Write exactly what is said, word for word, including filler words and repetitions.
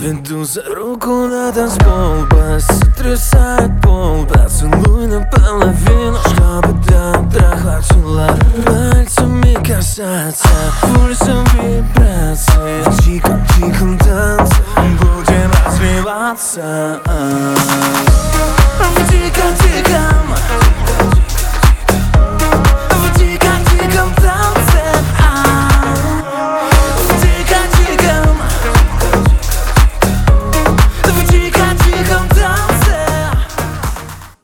Веду за руку на танцпол, бас сотрясает пол. Поцелуй наполовину, чтобы до утра хватило. Пальцами касаться, пульсом вибрации. В тихом-тихом танце будем развиваться. В тихом